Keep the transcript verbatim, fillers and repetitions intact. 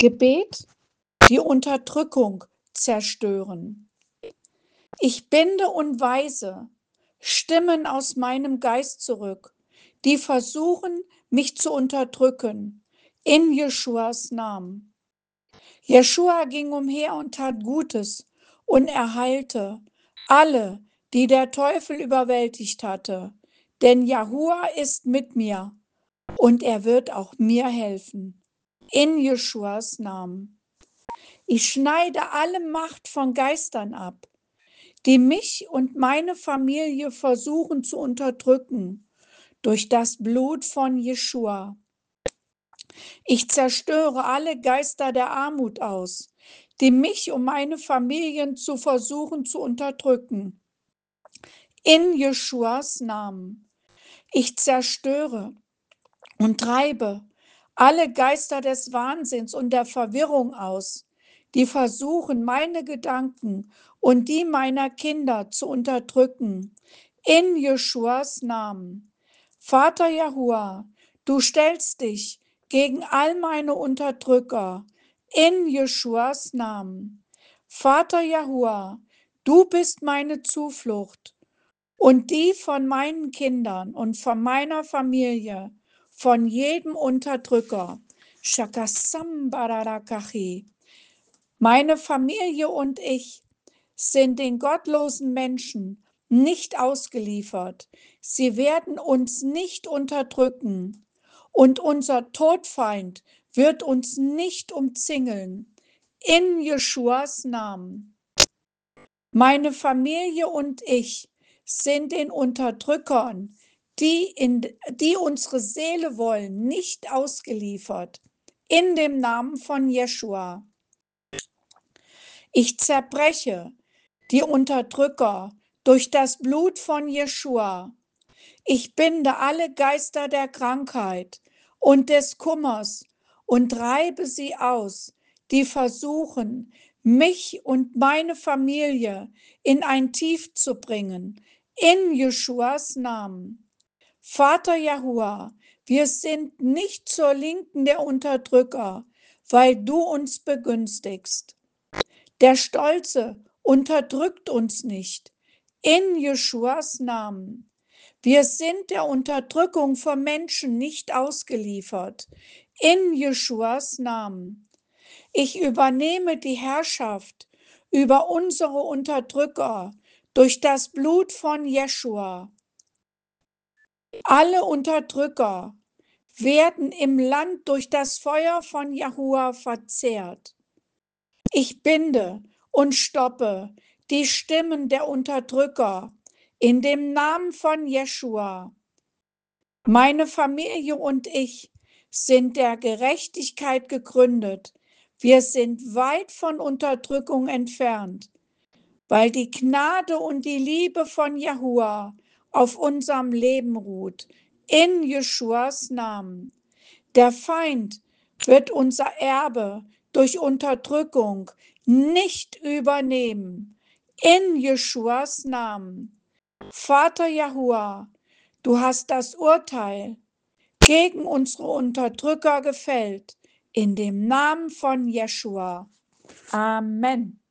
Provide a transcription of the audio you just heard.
Gebet, die Unterdrückung zerstören. Ich binde und weise Stimmen aus meinem Geist zurück, die versuchen, mich zu unterdrücken, in Jeschuas Namen. Jeschua ging umher und tat Gutes und er heilte alle, die der Teufel überwältigt hatte. Denn Jahua ist mit mir und er wird auch mir helfen. In Jeschuas Namen. Ich schneide alle Macht von Geistern ab, die mich und meine Familie versuchen zu unterdrücken, durch das Blut von Jeschua. Ich zerstöre alle Geister der Armut aus, die mich und meine Familien zu versuchen zu unterdrücken. In Jeschuas Namen. Ich zerstöre und treibe alle Geister des Wahnsinns und der Verwirrung aus, die versuchen, meine Gedanken und die meiner Kinder zu unterdrücken. In Jeschuas Namen. Vater Jahua, du stellst dich gegen all meine Unterdrücker. In Jeschuas Namen. Vater Jahua, du bist meine Zuflucht und die von meinen Kindern und von meiner Familie, von jedem Unterdrücker. Shakasambararakachi. Meine Familie und ich sind den gottlosen Menschen nicht ausgeliefert. Sie werden uns nicht unterdrücken und unser Todfeind wird uns nicht umzingeln. In Jeschuas Namen. Meine Familie und ich sind den Unterdrückern, die, in, die unsere Seele wollen, nicht ausgeliefert. In dem Namen von Jeschua. Ich zerbreche die Unterdrücker durch das Blut von Jeschua. Ich binde alle Geister der Krankheit und des Kummers und treibe sie aus, die versuchen, mich und meine Familie in ein Tief zu bringen. In Jeschuas Namen. Vater Jahua, wir sind nicht zur Linken der Unterdrücker, weil du uns begünstigst. Der Stolze unterdrückt uns nicht. In Jeschuas Namen. Wir sind der Unterdrückung von Menschen nicht ausgeliefert. In Jeschuas Namen. Ich übernehme die Herrschaft über unsere Unterdrücker durch das Blut von Jeschua. Alle Unterdrücker werden im Land durch das Feuer von Jahua verzehrt. Ich binde und stoppe die Stimmen der Unterdrücker in dem Namen von Jeschua. Meine Familie und ich sind der Gerechtigkeit gegründet. Wir sind weit von Unterdrückung entfernt, weil die Gnade und die Liebe von Jahua auf unserem Leben ruht. In Jeschuas Namen. Der Feind wird unser Erbe durch Unterdrückung nicht übernehmen. In Jeschuas Namen. Vater Jahua, du hast das Urteil gegen unsere Unterdrücker gefällt. In dem Namen von Jeschua. Amen.